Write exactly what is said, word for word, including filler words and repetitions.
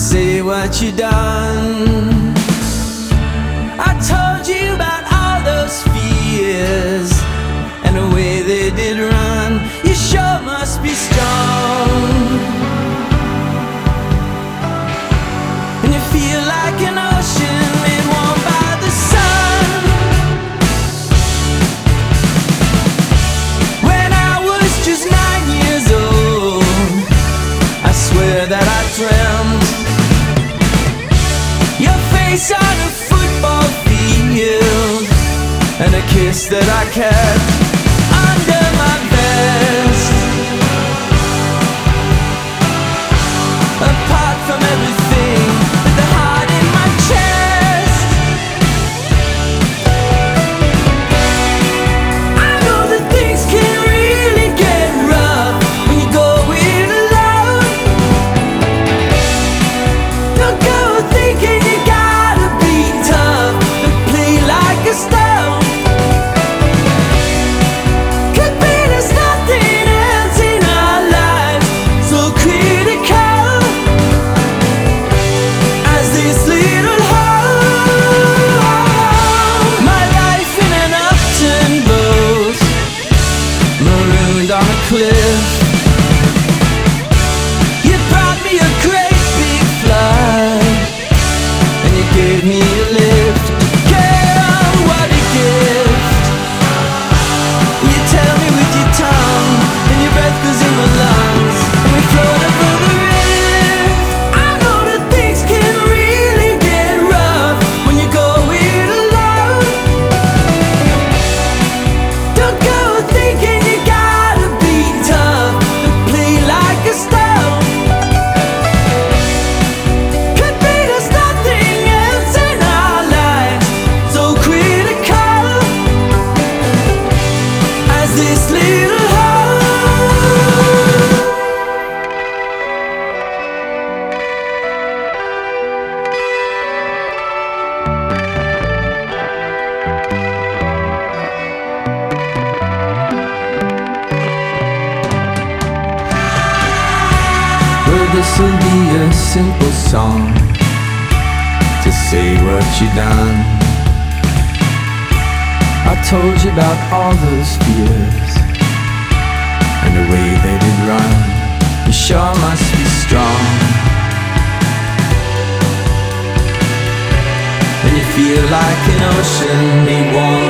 say what you done. I told you about all those fears and the way they did run. You sure must be strong, and you feel like an ocean made warm by the sun. When I was just nine years old, I swear that I dreamt your face on a football field and a kiss that I kept under my vest. Apart from everything, with the heart in my chest, I know that things can really get rough when you go it alone. Don't go thinking you gotta be tough and play like a stone. Could be there's nothing else in our lives so critical as this little hole. My life in an upturned boat, marooned on a cliff. You brought me a great big flood, and you gave me a lift. Girl, what a gift. You tell me with your tongue, and your breath goes in my lungs, and we float over the rift. I know that things can really get rough when you go it alone. Don't go thinking you gotta be tough and play like a stone. Could be there's nothing else in our lives so critical as this little hole. Well, this'll be a simple song to say what you done. I told you about all those fears and the way they did run. You sure must be strong, and you feel like an ocean made warm